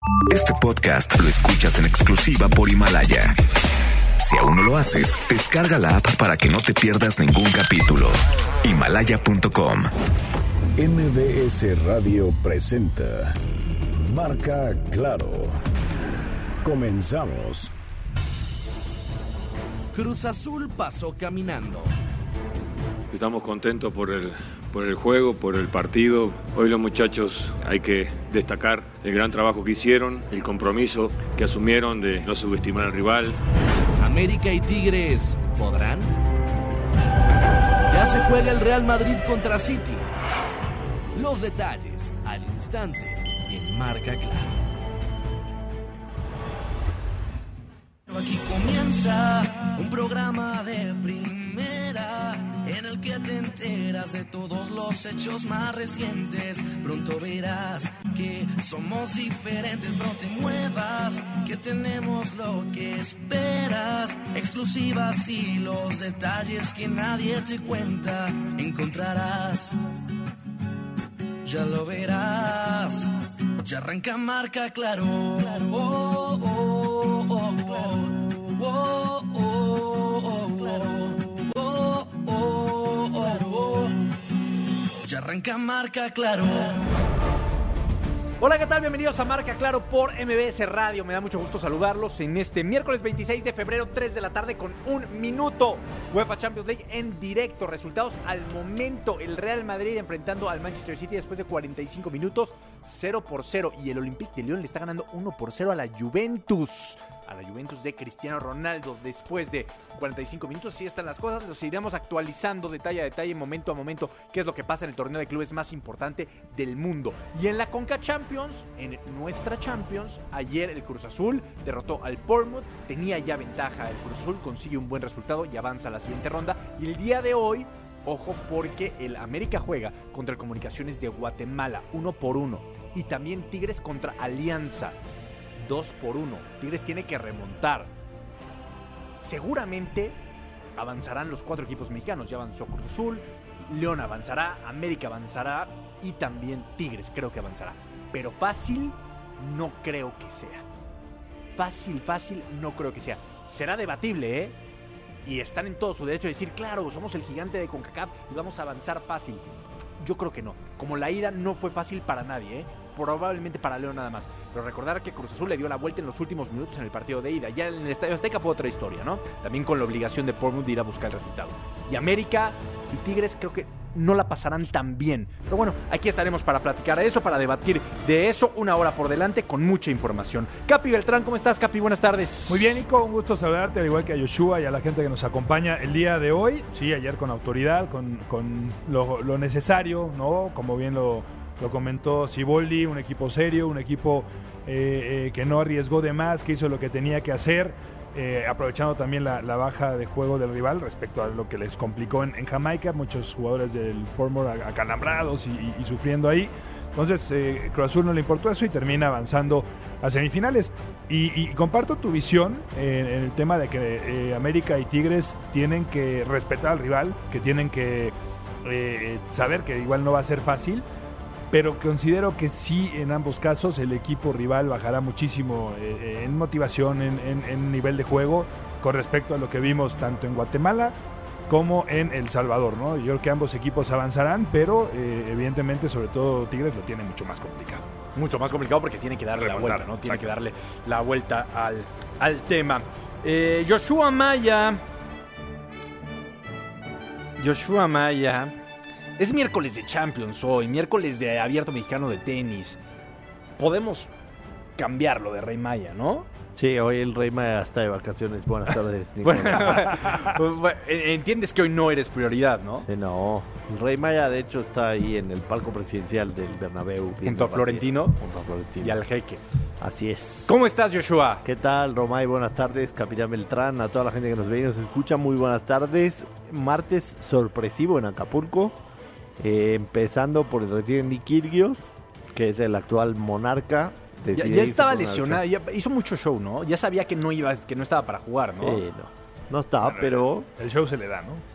Este podcast lo escuchas en exclusiva por Himalaya. Si aún no lo haces, descarga la app para que no te pierdas ningún capítulo. Himalaya.com. MBS Radio presenta Marca Claro. Comenzamos. Cruz Azul pasó caminando. Estamos contentos por el juego, por el partido. Hoy los muchachos hay que destacar el gran trabajo que hicieron, el compromiso que asumieron de no subestimar al rival. América y Tigres, ¿podrán? Ya se juega el Real Madrid contra City. Los detalles al instante en Marca Claro. Aquí comienza un programa de primera en el que te enteras de todos los hechos más recientes. Pronto verás que somos diferentes, no te muevas, que tenemos lo que esperas. Exclusivas y los detalles que nadie te cuenta encontrarás. Ya lo verás, ya arranca Marca Claro. Oh, oh, oh, oh, oh, oh, oh, oh, oh, oh. Ya arranca Marca Claro. Hola, ¿qué tal? Bienvenidos a Marca Claro por MBS Radio. Me da mucho gusto saludarlos en este miércoles 26 de febrero, 3 de la tarde con un minuto. UEFA Champions League en directo. Resultados al momento. El Real Madrid enfrentando al Manchester City después de 45 minutos, 0-0. Y el Olympique de Lyon le está ganando 1-0 a la Juventus. A la Juventus de Cristiano Ronaldo después de 45 minutos. Así están las cosas, los iremos actualizando detalle a detalle, momento a momento, qué es lo que pasa en el torneo de clubes más importante del mundo. Y en la Conca Champions, en nuestra Champions, ayer el Cruz Azul derrotó al Bournemouth, tenía ya ventaja el Cruz Azul, consigue un buen resultado y avanza a la siguiente ronda. Y el día de hoy, ojo, porque el América juega contra el Comunicaciones de Guatemala, 1-1. Y también Tigres contra Alianza, 2-1. Tigres tiene que remontar. Seguramente avanzarán los 4 equipos mexicanos. Ya avanzó Cruz Azul, León avanzará, América avanzará y también Tigres creo que avanzará. Pero fácil no creo que sea. Fácil no creo que sea. Será debatible, ¿eh? Y están en todo su derecho de decir, claro, somos el gigante de CONCACAF y vamos a avanzar fácil. Yo creo que no. Como la ida no fue fácil para nadie, ¿eh? Probablemente para León nada más. Pero recordar que Cruz Azul le dio la vuelta en los últimos minutos en el partido de ida. Ya en el Estadio Azteca fue otra historia, ¿no? También con la obligación de Bournemouth de ir a buscar el resultado. Y América y Tigres creo que no la pasarán tan bien. Pero bueno, aquí estaremos para platicar de eso, para debatir de eso. Una hora por delante con mucha información. Capi Beltrán, ¿cómo estás, Capi? Buenas tardes. Muy bien, Nico, un gusto saludarte, al igual que a Yoshua y a la gente que nos acompaña el día de hoy. Sí, ayer con autoridad, con lo necesario, ¿no? Como bien lo comentó Siboldi, un equipo serio, un equipo que no arriesgó de más, que hizo lo que tenía que hacer, aprovechando también la baja de juego del rival respecto a lo que les complicó en Jamaica, muchos jugadores del Bournemouth acalambrados y sufriendo ahí. Entonces Cruz Azul no le importó eso y termina avanzando a semifinales. Y comparto tu visión en el tema de que América y Tigres tienen que respetar al rival, que tienen que saber que igual no va a ser fácil, pero considero que sí, en ambos casos el equipo rival bajará muchísimo en motivación, en nivel de juego, con respecto a lo que vimos tanto en Guatemala como en El Salvador, ¿no? Yo creo que ambos equipos avanzarán, pero evidentemente, sobre todo Tigres lo tiene mucho más complicado. Mucho más complicado porque tiene que darle la vuelta, ¿no? Tiene que darle la vuelta al tema. Joshua Maya. Es miércoles de Champions hoy, miércoles de Abierto Mexicano de Tenis. Podemos cambiarlo de Rey Maya, ¿no? Sí, hoy el Rey Maya está de vacaciones. Buenas tardes, Nico. Bueno, entiendes que hoy no eres prioridad, ¿no? No, el Rey Maya de hecho está ahí en el palco presidencial del Bernabéu. Junto a Florentino. Junto a Florentino. Y al Jeque. Así es. ¿Cómo estás, Joshua? ¿Qué tal, Romay? Buenas tardes, Capitán Beltrán, a toda la gente que nos ve y nos escucha, muy buenas tardes. Martes sorpresivo en Acapulco. Empezando por el retiro de Nick Kyrgios, que es el actual monarca. Ya estaba lesionado, ya hizo mucho show, ¿no? Ya sabía que no estaba para jugar, ¿no? No estaba, pero el show se le da, ¿no?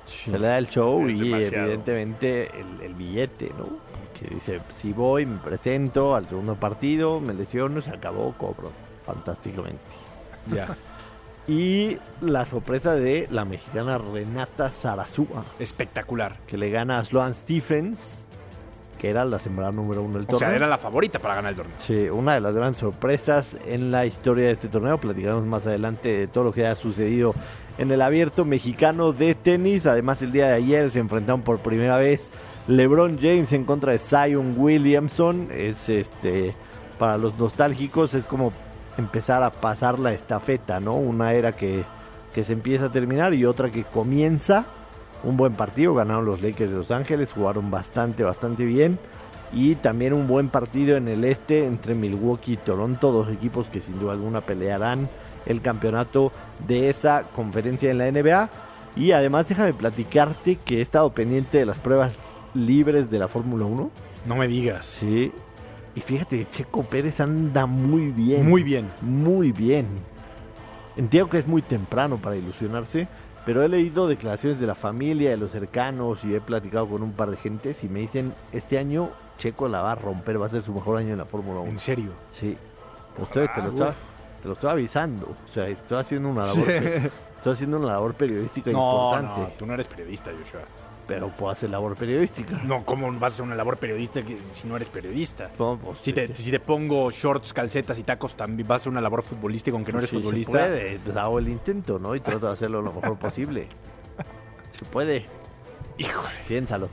Se le da el show Es y demasiado. evidentemente el billete, ¿no? Que dice, si voy, me presento al segundo partido, me lesiono, se acabó, cobro fantásticamente. Ya. Y la sorpresa de la mexicana Renata Zarazúa, Espectacular. que le gana a Sloane Stephens, que era la sembrada número 1 del O sea, torneo. era la favorita para ganar el torneo. Sí, una de las grandes sorpresas en la historia de este torneo. Platicaremos más adelante de todo lo que ha sucedido en el abierto mexicano de tenis. Además, el día de ayer se enfrentaron por primera vez LeBron James en contra de Zion Williamson. Es para los nostálgicos, es como empezar a pasar la estafeta, ¿no? Una era que se empieza a terminar y otra que comienza. Un buen partido, ganaron los Lakers de Los Ángeles, jugaron bastante bien. Y también un buen partido en el este entre Milwaukee y Toronto, dos equipos que sin duda alguna pelearán el campeonato de esa conferencia en la NBA. Y además déjame platicarte que he estado pendiente de las pruebas libres de la Fórmula 1. No me digas. Sí. Y fíjate que Checo Pérez anda muy bien. Muy bien. Muy bien. Entiendo que es muy temprano para ilusionarse, pero he leído declaraciones de la familia, de los cercanos y he platicado con un par de gentes y me dicen, este año Checo la va a romper, va a ser su mejor año en la Fórmula 1. ¿En serio? Sí. Ojalá, Te lo estoy avisando. O sea, estoy haciendo una labor periodística importante. No, tú no eres periodista, Joshua. Pero puedo hacer labor periodística. No, ¿cómo vas a hacer una labor periodista si no eres periodista? No, pues, Si te pongo shorts, calcetas y tacos, también vas a hacer una labor futbolística aunque no eres sí, futbolista. Se puede, pues hago el intento, ¿no? Y trato de hacerlo lo mejor posible. Se puede. Híjole. Piénsalo.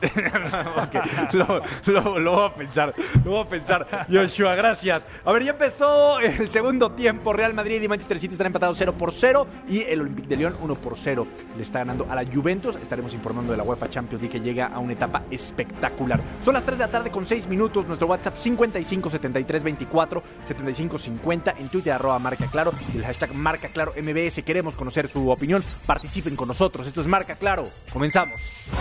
Ok, lo voy a pensar. Lo voy a pensar. Joshua, gracias. A ver, ya empezó el segundo tiempo. Real Madrid y Manchester City están empatados 0-0 y el Olympique de Lyon 1-0. Le está ganando a la Juventus. Estaremos informando de la UEFA Champions League que llega a una etapa espectacular. Son las 3 de la tarde con 6 minutos. Nuestro WhatsApp 55 73 24 75 50. En Twitter @Marca Claro y el hashtag Marca Claro MBS. Queremos conocer su opinión. Participen con nosotros. Esto es Marca Claro. Comenzamos.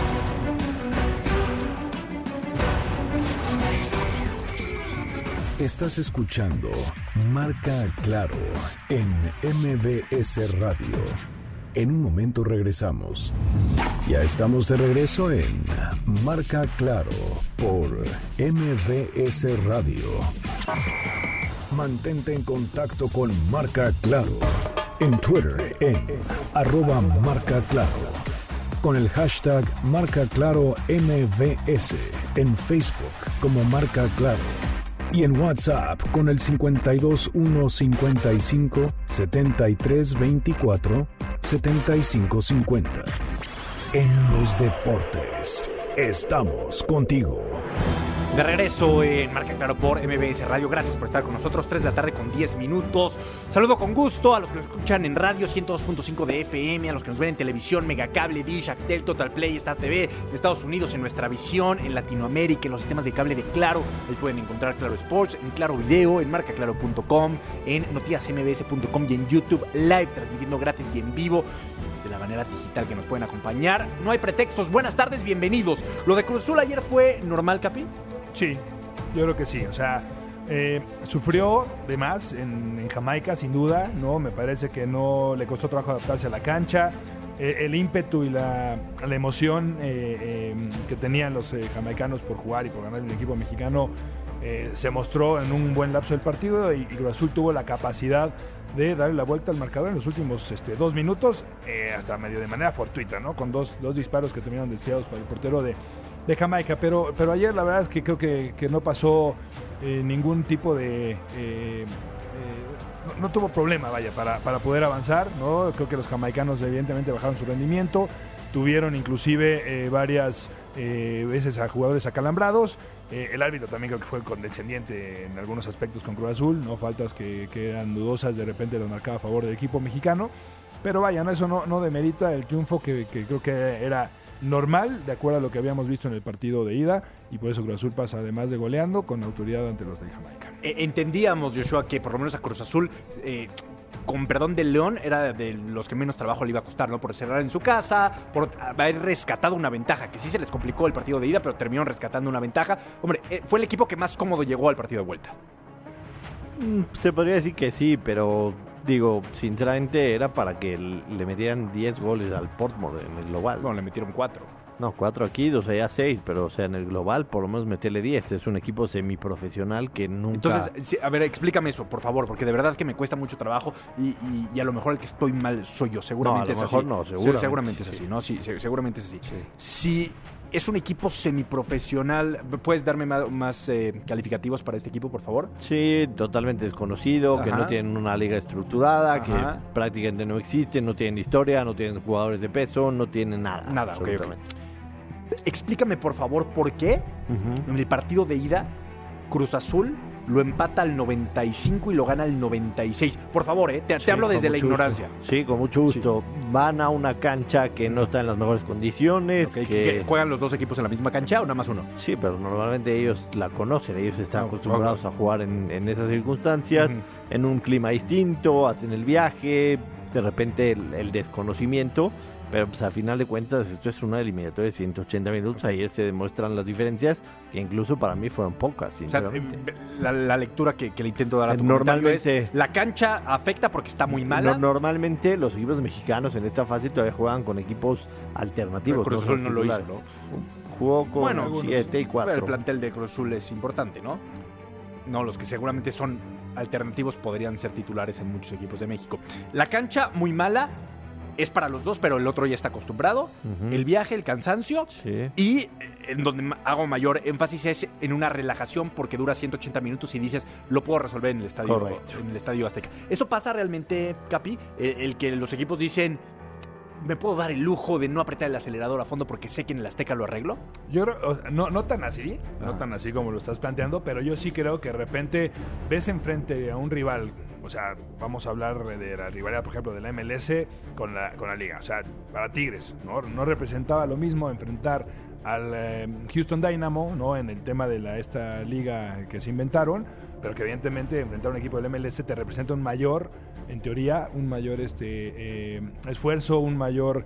Estás escuchando Marca Claro en MBS Radio. En un momento regresamos. Ya estamos de regreso en Marca Claro por MBS Radio. Mantente en contacto con Marca Claro en Twitter en @marcaclaro, con el hashtag Marca Claro MBS, en Facebook como Marca Claro y en WhatsApp con el 52 155 73 24 75 50. En los deportes, estamos contigo. De regreso en Marca Claro por MBS Radio. Gracias por estar con nosotros. 3 de la tarde con 10 minutos. Saludo con gusto a los que nos escuchan en radio 102.5 de FM, a los que nos ven en televisión, Megacable, Dish, Axtel, Total Play, Star TV, en Estados Unidos, en Nuestra Visión, en Latinoamérica, en los sistemas de cable de Claro. Ahí pueden encontrar Claro Sports, en Claro Video, en marcaclaro.com, en noticiasmbs.com y en YouTube Live, transmitiendo gratis y en vivo de la manera digital que nos pueden acompañar. No hay pretextos. Buenas tardes, bienvenidos. Lo de Cruz Azul ayer fue normal, Capi. Sí, yo creo que sí. O sea, sufrió de más en Jamaica, sin duda, ¿no? Me parece que no le costó trabajo adaptarse a la cancha. El ímpetu y la emoción que tenían los jamaicanos por jugar y por ganar el equipo mexicano se mostró en un buen lapso del partido y Cruz Azul tuvo la capacidad de darle la vuelta al marcador en los últimos 2 minutos, hasta medio de manera fortuita, ¿no? Con dos disparos que terminaron desviados para el portero de Jamaica, pero ayer la verdad es que creo que no pasó ningún tipo de... no tuvo problema, vaya, para poder avanzar, ¿no? Creo que los jamaicanos evidentemente bajaron su rendimiento, tuvieron inclusive varias veces a jugadores acalambrados. El árbitro también creo que fue condescendiente en algunos aspectos con Cruz Azul, no faltas que eran dudosas, de repente los marcaba a favor del equipo mexicano, pero vaya, ¿no? Eso no demerita el triunfo que creo que era normal, de acuerdo a lo que habíamos visto en el partido de ida, y por eso Cruz Azul pasa, además de goleando, con autoridad ante los de Jamaica. Entendíamos, Joshua, que por lo menos a Cruz Azul, con perdón del León, era de los que menos trabajo le iba a costar, ¿no? Por cerrar en su casa, por haber rescatado una ventaja, que sí se les complicó el partido de ida, pero terminaron rescatando una ventaja. Hombre, fue el equipo que más cómodo llegó al partido de vuelta. Se podría decir que sí, pero Digo, sinceramente era para que le metieran 10 goles al Portsmouth en el global. No, le metieron 4. No, 4 aquí, 2 allá, 6, pero o sea, en el global por lo menos meterle 10. Es un equipo semiprofesional que nunca... Entonces, sí, a ver, explícame eso, por favor, porque de verdad que me cuesta mucho trabajo y a lo mejor el que estoy mal soy yo, seguramente No, a lo es mejor así. no, Seguramente seguramente es sí. así, ¿no? Sí, seguramente es así. Sí. Si es un equipo semiprofesional, ¿puedes darme más calificativos para este equipo, por favor? Sí, totalmente desconocido, que Ajá. no tienen una liga estructurada, Ajá. que prácticamente no existe, no tienen historia, no tienen jugadores de peso, no tienen nada. Nada, ok, ok. absolutamente. Explícame, por favor, por qué Ujú. en el partido de ida Cruz Azul lo empata al 95 y lo gana al 96. Por favor, te Sí, hablo con desde la mucho ignorancia. gusto. Sí, con mucho gusto. Van a una cancha que no está en las mejores condiciones. Ok, que... ¿Juegan los dos equipos en la misma cancha o nada más uno? Sí, pero normalmente ellos la conocen, ellos están Ah, acostumbrados a jugar en esas circunstancias, Ujú. en un clima distinto, hacen el viaje, de repente el desconocimiento, pero pues a final de cuentas esto es una eliminatoria de 180 minutos, ahí se demuestran las diferencias, que incluso para mí fueron pocas, O sea, sinceramente. la lectura que le intento dar a tu comentario es, Normalmente- la cancha afecta porque está muy mala. Normalmente los equipos mexicanos en esta fase todavía juegan con equipos alternativos. Pero Cruz son Azul no lo hizo, titulares. Jugó con Bueno, 7 y 4. Pero el plantel de Cruz Azul es importante, ¿no? No, los que seguramente son alternativos podrían ser titulares en muchos equipos de México. La cancha muy mala es para los dos, pero el otro ya está acostumbrado. Ujú. El viaje, el cansancio. Sí. Y en donde hago mayor énfasis es en una relajación porque dura 180 minutos y dices, lo puedo resolver en el estadio, Correcto. en el estadio Azteca. ¿Eso pasa realmente, Capi? El que los equipos dicen, me puedo dar el lujo de no apretar el acelerador a fondo porque sé que en el Azteca lo arreglo. Yo creo, o sea, no tan así, no Ajá. tan así como lo estás planteando, pero yo sí creo que de repente ves enfrente a un rival, o sea, vamos a hablar de la rivalidad, por ejemplo, de la MLS con la liga, o sea, para Tigres, no representaba lo mismo enfrentar al Houston Dynamo, ¿no? En el tema de esta liga que se inventaron, pero que evidentemente enfrentar a un equipo del MLS te representa un mayor, en teoría, un mayor esfuerzo, un mayor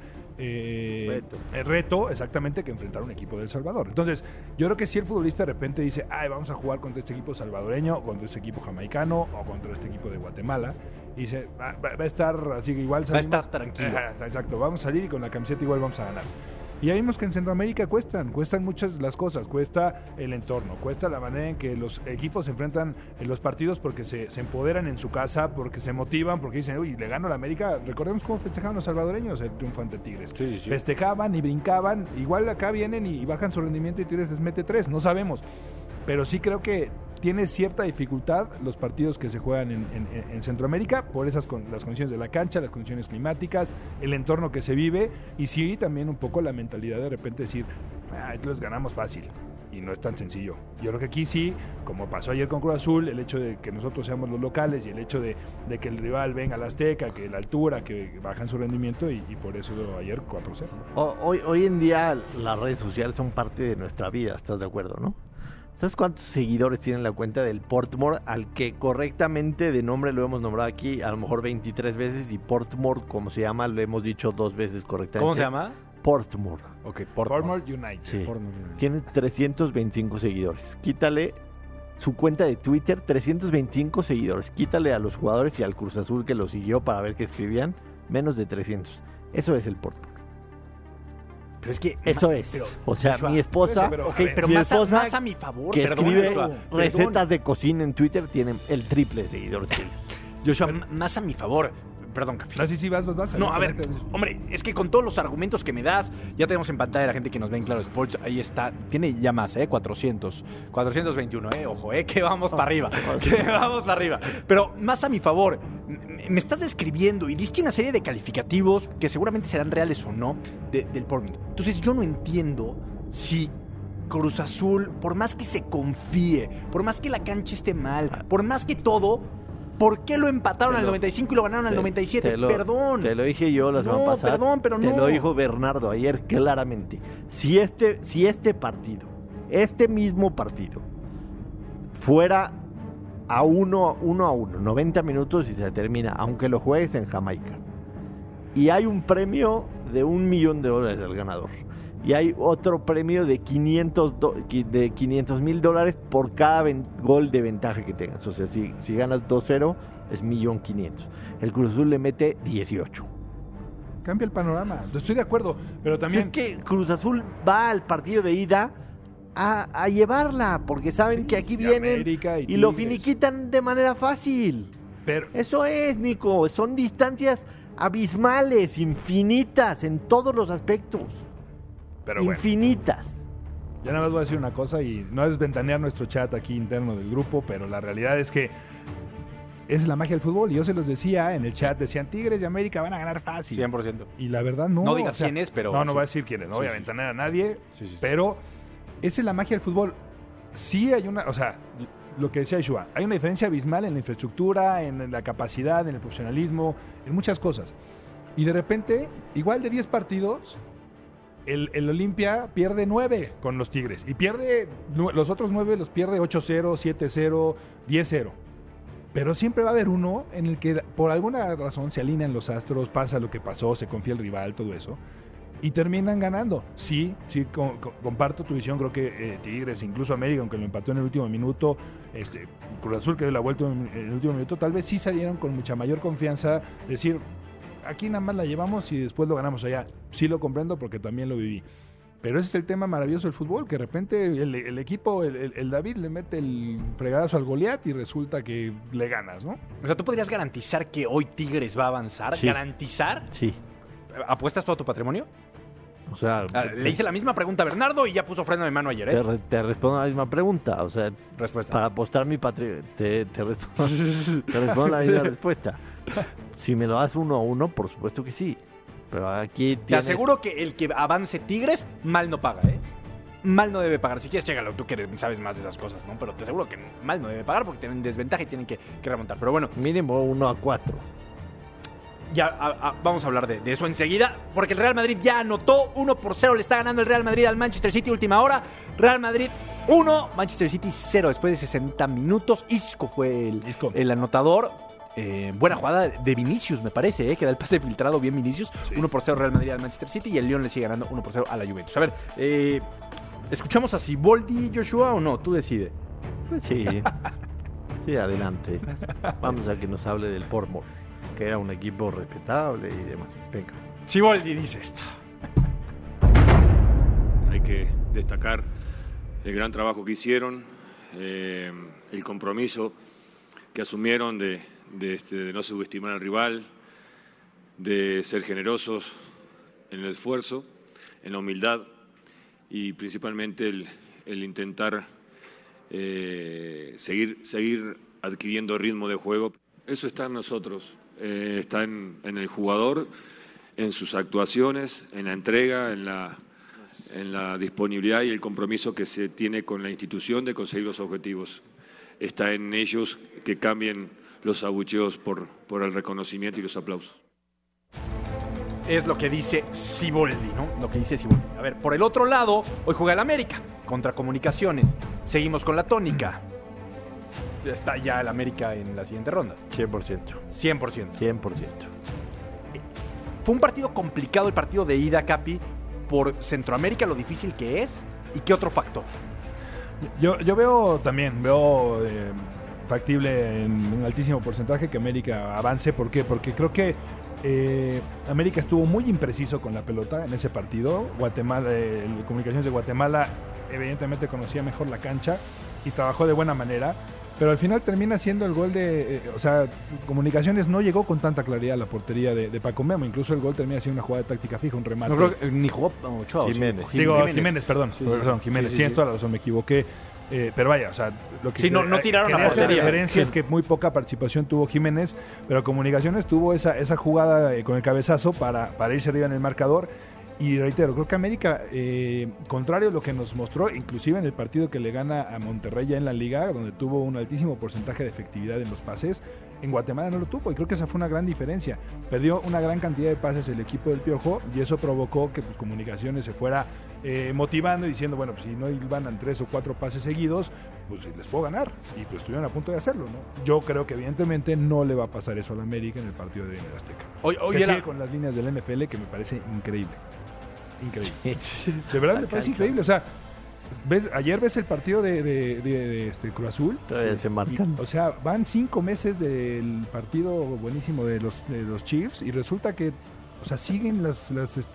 reto, exactamente, que enfrentar a un equipo de El Salvador. Entonces, yo creo que si el futbolista de repente dice, ay, vamos a jugar contra este equipo salvadoreño, o contra este equipo jamaicano, o contra este equipo de Guatemala, y dice, va a estar así que igual Va a salimos. estar tranquilo. Ajá, exacto, vamos a salir y con la camiseta igual vamos a ganar. Y ya vimos que en Centroamérica cuestan muchas las cosas, cuesta el entorno, cuesta la manera en que los equipos se enfrentan en los partidos porque se empoderan en su casa, porque se motivan, porque dicen, uy, le gano a la América. Recordemos cómo festejaban los salvadoreños el triunfo ante Tigres. Sí, sí, sí. Festejaban y brincaban, igual acá vienen y bajan su rendimiento y Tigres les mete 3, no sabemos. Pero sí creo que tiene cierta dificultad los partidos que se juegan en Centroamérica por las condiciones de la cancha, las condiciones climáticas, el entorno que se vive y sí también un poco la mentalidad de repente decir, entonces ganamos fácil y no es tan sencillo. Yo creo que aquí sí, como pasó ayer con Cruz Azul, el hecho de que nosotros seamos los locales y el hecho de que el rival venga a la Azteca, que la altura, que bajan su rendimiento y por eso ayer 4-0. Hoy en día las redes sociales son parte de nuestra vida, ¿estás de acuerdo, no? ¿Sabes cuántos seguidores tiene la cuenta del Portsmouth? Al que correctamente de nombre lo hemos nombrado aquí a lo mejor 23 veces y Portsmouth, como se llama, lo hemos dicho 2 veces correctamente. ¿Cómo se llama? Portsmouth. Ok, Portsmouth United. Sí. Portsmouth United. Tiene 325 seguidores. Quítale su cuenta de Twitter, 325 seguidores. Quítale a los jugadores y al Cruz Azul que lo siguió para ver qué escribían, menos de 300. Eso es el Portsmouth. Pero es que... Eso es. pero, o sea, Joshua, mi esposa... Ok, pero mi más esposa, más a mi favor. que perdón, escribe Joshua, recetas de cocina en Twitter, tiene el triple de seguidores que ellos. Joshua, más a mi favor. Perdón, Capi. No, sí, vas. No, a ver, hombre, es que con todos los argumentos que me das, ya tenemos en pantalla la gente que nos ve en Claro Sports, ahí está, tiene ya más, 421, ojo, que vamos para arriba, que vamos para arriba. Pero más a mi favor, me estás describiendo y diste una serie de calificativos que seguramente serán reales o no del Portland. Entonces yo no entiendo si Cruz Azul, por más que se confíe, por más que la cancha esté mal, por más que todo... ¿Por qué lo empataron al 95 y lo ganaron al 97? Perdón. Te lo dije yo la semana pasada. Perdón, pero no. Te lo dijo Bernardo ayer claramente. Si este partido, este mismo partido, fuera a 1-1, 90 minutos y se termina, aunque lo juegues en Jamaica, y hay un premio de $1 millón al ganador, y hay otro premio de $500,000 por cada gol de ventaja que tengas. O sea, si ganas 2-0 es 1.500.000. El Cruz Azul le mete 18. Cambia el panorama. Estoy de acuerdo, pero también... Es que Cruz Azul va al partido de ida a llevarla, porque saben que aquí vienen América y lo finiquitan de manera fácil. Pero Eso es, Nico. Son distancias abismales, infinitas, en todos los aspectos. bueno, Infinitas. ya nada más voy a decir una cosa y no es ventanear nuestro chat aquí interno del grupo, pero la realidad es que esa es la magia del fútbol. Y yo se los decía en el chat, decían Tigres y América van a ganar fácil. 100%. Y la verdad no. No digas quién es, pero... No voy a decir quién es, no voy a ventanear a nadie, Sí. pero esa es la magia del fútbol. Sí hay una, o sea, lo que decía Ishua, hay una diferencia abismal en la infraestructura, en la capacidad, en el profesionalismo, en muchas cosas. Y de repente, igual de 10 partidos, el Olimpia pierde 9 con los Tigres. Y pierde, los otros 9 los pierde 8-0, 7-0, 10-0. Pero siempre va a haber uno en el que por alguna razón se alinean los astros, pasa lo que pasó, se confía el rival, todo eso. Y terminan ganando. Sí, comparto tu visión. Creo que Tigres, incluso América, aunque lo empató en el último minuto, Cruz Azul, que dio la vuelta en el último minuto, tal vez sí salieron con mucha mayor confianza. Decir, aquí nada más la llevamos y después lo ganamos allá. Sí lo comprendo porque también lo viví. Pero ese es el tema maravilloso del fútbol, que de repente el equipo, el David le mete el fregadazo al Goliat y resulta que le ganas, ¿no? O sea, ¿tú podrías garantizar que hoy Tigres va a avanzar? Sí. ¿Garantizar? Sí. ¿Apuestas todo tu patrimonio? O sea, Le hice la misma pregunta a Bernardo y ya puso freno de mano ayer, ¿eh? te respondo la misma pregunta. O sea, Respuesta. para apostar mi patrimonio, te respondo la misma respuesta. Si me lo das 1-1, por supuesto que sí. Pero aquí Te tienes... aseguro que el que avance Tigres, mal no paga, ¿eh? Mal no debe pagar. Si quieres, chécalo, tú que sabes más de esas cosas, ¿no? Pero te aseguro que mal no debe pagar porque tienen desventaja y tienen que remontar. Pero bueno, Mínimo 1-4. ya vamos a hablar de eso enseguida, porque el Real Madrid ya anotó 1-0, le está ganando el Real Madrid al Manchester City, última hora. Real Madrid 1, Manchester City 0 después de 60 minutos. Isco fue el anotador. Buena jugada de Vinicius, me parece, que da el pase filtrado bien Vinicius. Sí. 1-0 Real Madrid al Manchester City y el Lyon le sigue ganando 1-0 a la Juventus. A ver, ¿escuchamos a Siboldi, Joshua, o no? Tú decides. Pues sí. Sí, adelante. Vamos a que nos hable del Bournemouth, que era un equipo respetable y demás. Venga. Siboldi dice esto. Hay que destacar el gran trabajo que hicieron, el compromiso que asumieron de no subestimar al rival, de ser generosos en el esfuerzo, en la humildad y principalmente el intentar seguir adquiriendo ritmo de juego. Eso está en nosotros, está en el jugador, en sus actuaciones, en la entrega, en la disponibilidad y el compromiso que se tiene con la institución de conseguir los objetivos. Está en ellos que cambien los abucheos por el reconocimiento y los aplausos. Es lo que dice Siboldi, ¿no? Lo que dice Siboldi. A ver, por el otro lado, hoy juega el América contra Comunicaciones. Seguimos con la tónica. Está ya el América en la siguiente ronda. 100%. 100%. 100%. Fue un partido complicado el partido de ida, Capi, por Centroamérica, lo difícil que es. ¿Y qué otro factor? Yo veo factible en un altísimo porcentaje que América avance. ¿Por qué? Porque creo que América estuvo muy impreciso con la pelota en ese partido. Guatemala, Comunicaciones de Guatemala evidentemente conocía mejor la cancha y trabajó de buena manera, pero al final termina siendo el gol Comunicaciones no llegó con tanta claridad a la portería de Paco Memo. Incluso el gol termina siendo una jugada de táctica fija, un remate. No creo que ni jugó Ochoa. Jiménez. Jiménez, perdón. Jiménez. Sí. Tienes toda la razón, me equivoqué. Pero vaya, o sea, lo que sí, no tiraron a portería. portería. La diferencia es que muy poca participación tuvo Jiménez, pero Comunicaciones tuvo esa jugada con el cabezazo para irse arriba en el marcador. Y reitero, creo que América, contrario a lo que nos mostró, inclusive en el partido que le gana a Monterrey ya en la Liga, donde tuvo un altísimo porcentaje de efectividad en los pases, en Guatemala no lo tuvo, y creo que esa fue una gran diferencia. Perdió una gran cantidad de pases el equipo del Piojo, y eso provocó que pues, Comunicaciones se fuera motivando y diciendo, bueno, pues si no ganan 3 o 4 pases seguidos, pues les puedo ganar, y pues estuvieron a punto de hacerlo, ¿no? Yo creo que evidentemente no le va a pasar eso al América en el partido de Azteca. Hoy sigue con las líneas del NFL, que me parece increíble. increíble. De verdad me parece increíble. O sea, ayer ves el partido de Cruz Azul. Todavía se marcan. O sea, van 5 meses del partido buenísimo de los Chiefs y resulta que, o sea, siguen las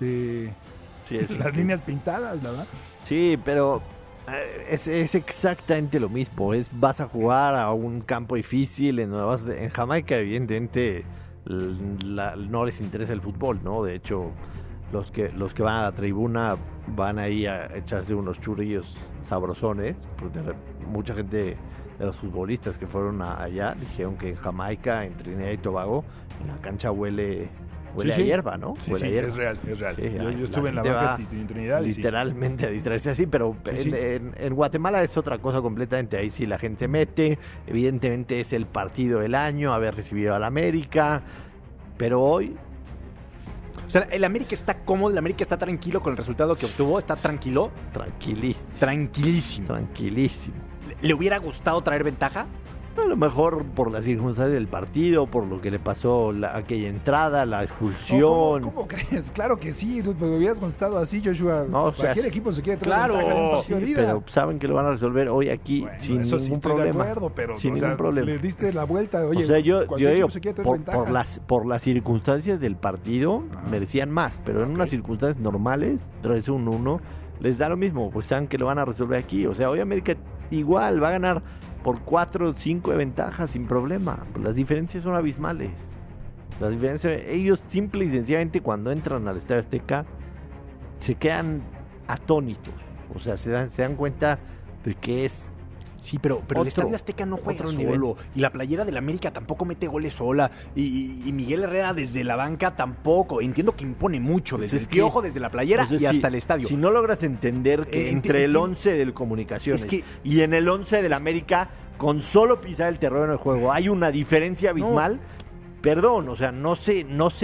líneas pintadas, ¿verdad? Sí, pero es exactamente lo mismo. Vas a jugar a un campo difícil en Jamaica, evidentemente no les interesa el fútbol, ¿no? De hecho, los que van a la tribuna van ahí a echarse unos churrillos sabrosones, porque mucha gente de los futbolistas que fueron allá dijeron que en Jamaica, en Trinidad y Tobago, la cancha huele a hierba, ¿no? Sí, huele a hierba. Es real. Sí, yo estuve en la banca en Trinidad. Literalmente a distraerse así, pero en Guatemala es otra cosa completamente. Ahí sí la gente se mete. Evidentemente es el partido del año, haber recibido al América. Pero hoy... O sea, el América está cómodo, el América está tranquilo con el resultado que obtuvo. ¿Está tranquilo? Tranquilísimo. ¿Le hubiera gustado traer ventaja? A lo mejor por las circunstancias del partido, por lo que le pasó aquella entrada, la expulsión. ¿Cómo crees? Claro que sí, me hubieras contestado así, Joshua. No, o sea, cualquier equipo se quiere traer ventaja en un partido de ida. Pero saben que lo van a resolver hoy aquí sin ningún problema. De acuerdo, pero sin ningún problema. Le diste la vuelta. Oye, o sea, yo digo, se quiere traer ventaja. por las circunstancias del partido, merecían más, pero en unas circunstancias normales, traerse un 1, les da lo mismo, pues saben que lo van a resolver aquí. O sea, hoy América igual va a ganar por 4 o 5 de ventaja sin problema. Las diferencias son abismales. Ellos simple y sencillamente cuando entran al Estadio Azteca se quedan atónitos. O sea, se dan cuenta de que es... Sí, pero el Estadio Azteca no juega solo. Nivel. Y la playera del América tampoco mete goles sola. Y Miguel Herrera desde la banca tampoco. Entiendo que impone mucho desde el piojo, desde la playera y hasta el estadio. Si no logras entender que entre el 11 del Comunicaciones y en el 11 del América, con solo pisar el terreno del juego, hay una diferencia abismal. Perdón, o sea, no sé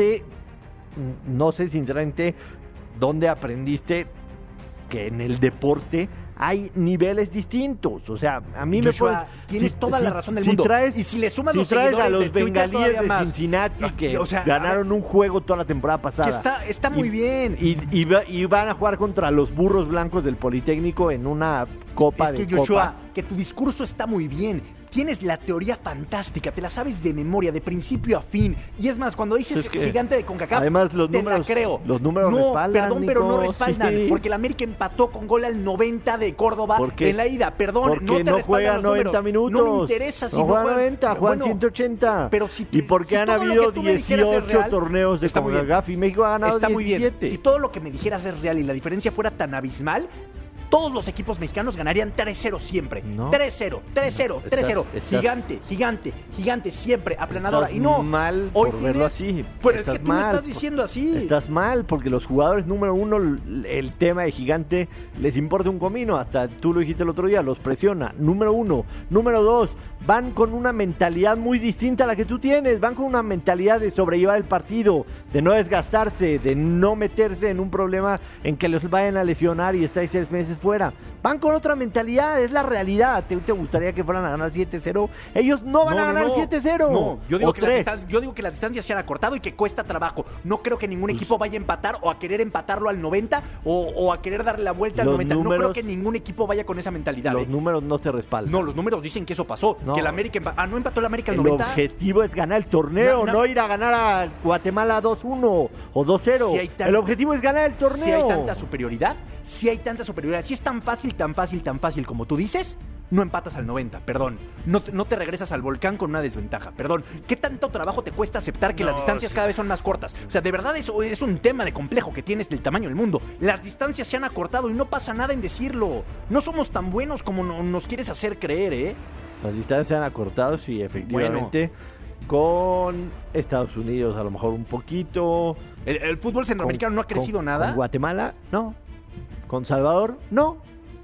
sinceramente dónde aprendiste que en el deporte hay niveles distintos. O sea, a mí Joshua, tienes toda la razón del mundo. Y si le sumas los seguidores a los de Twitter bengalíes de más. Cincinnati que ganaron un juego toda la temporada pasada. Que está muy bien. Y van a jugar contra los burros blancos del Politécnico en una copa de Joshua, copas. Que tu discurso está muy bien. Tienes la teoría fantástica, te la sabes de memoria, de principio a fin. Y es más, cuando dices gigante de CONCACAF, además, te la creo. Los números respaldan, perdón, Nico, pero no respaldan. Sí. Porque el América empató con gol al 90 de Córdoba en la ida. Perdón, porque no te no respaldan juega los 90 números. minutos. No me interesa si no juegan 90, juegan 180. Pero y porque han habido 18 torneos de CONCACAF y México ha ganado 17. Muy bien. Si todo lo que me dijeras es real y la diferencia fuera tan abismal, todos los equipos mexicanos ganarían 3-0 siempre. No. 3-0, 3-0, 3-0. Gigante, siempre, aplanadora. Estás y no, mal hoy por verlo así. Pero es que tú me estás diciendo así. Estás mal, porque los jugadores número 1, el tema de gigante, les importa un comino. Hasta tú lo dijiste el otro día, los presiona. Número 1. Número 2, van con una mentalidad muy distinta a la que tú tienes. Van con una mentalidad de sobrellevar el partido, de no desgastarse, de no meterse en un problema en que los vayan a lesionar y estáis 6 meses fuera. Van con otra mentalidad, es la realidad. ¿Te gustaría que fueran a ganar 7-0? Ellos no van a ganar 7-0. No, yo digo que las distancias se han acortado y que cuesta trabajo. No creo que ningún equipo vaya a empatar o a querer empatarlo al 90 o a querer darle la vuelta al 90. No creo que ningún equipo vaya con esa mentalidad. Los números no te respaldan. No, los números dicen que eso pasó. Que el América no empató el América al 90. El objetivo es ganar el torneo, no ir a ganar a Guatemala 2-1 o 2-0. El objetivo es ganar el torneo. Si hay tanta superioridad, si es tan fácil como tú dices, no empatas al 90, perdón. No te regresas al volcán con una desventaja, perdón. ¿Qué tanto trabajo te cuesta aceptar que las distancias cada vez son más cortas? O sea, de verdad eso es un tema de complejo que tienes del tamaño del mundo. Las distancias se han acortado y no pasa nada en decirlo. No somos tan buenos como nos quieres hacer creer, ¿eh? Las distancias se han acortado, sí, efectivamente. Con Estados Unidos a lo mejor un poquito. ¿El fútbol centroamericano no ha crecido nada? Con Guatemala, no. Con Salvador, no.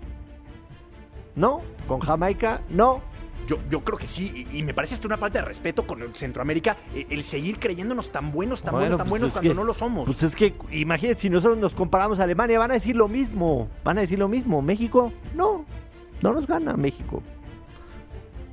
No. Con Jamaica, no. Yo creo que sí, y me parece hasta una falta de respeto con Centroamérica el seguir creyéndonos tan buenos cuando no lo somos. Pues es que, imagínate, si nosotros nos comparamos a Alemania, van a decir lo mismo. México, no nos gana México.